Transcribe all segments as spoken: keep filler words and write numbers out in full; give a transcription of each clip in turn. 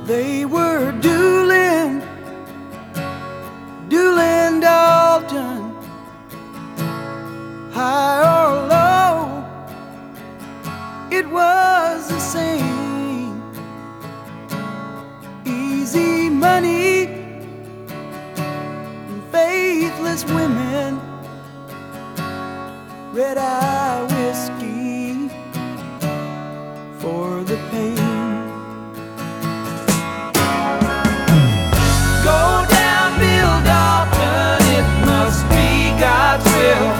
They were dueling, dueling Dalton, high or low, it was the same. Easy money and faithless women, red-eye whiskey for the pain. Go down, Bill Dalton, it must be God's will.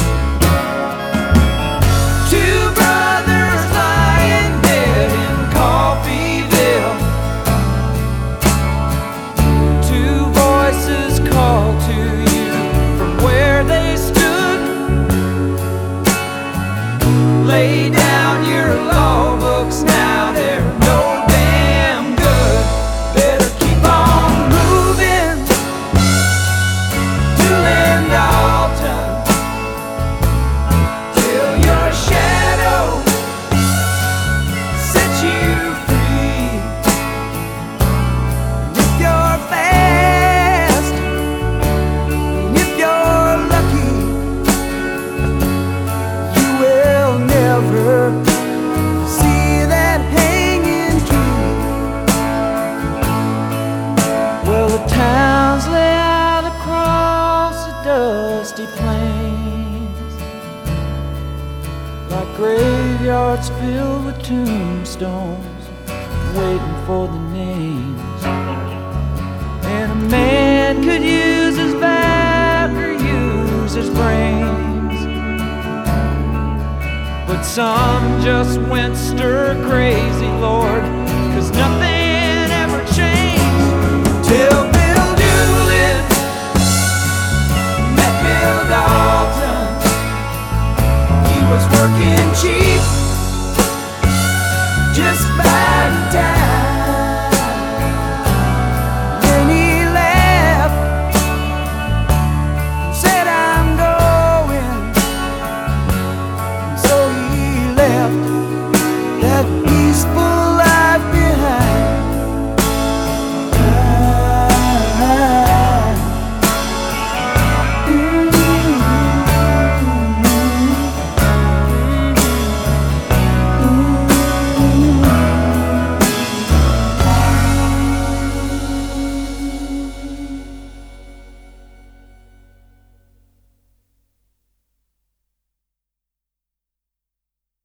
Two brothers lying dead in Coffeeville. Two voices call to you from where they stood. Lay down your law books now, they're no damn good. Better keep on moving, dueling Dalton, till your shadow sets you free. And if you're fast, and if you're lucky, you will never see that hanging tree. Well, the towns lay out across the dusty plains, like graveyards filled with tombstones, waiting for the names. And a man could use his back or use his brains, but some just went stir crazy, Lord, 'cause nothing ever changed till Bill Doolin met Bill Dalton. He was working cheap, just biding time. Then he left, said I'm going. So he left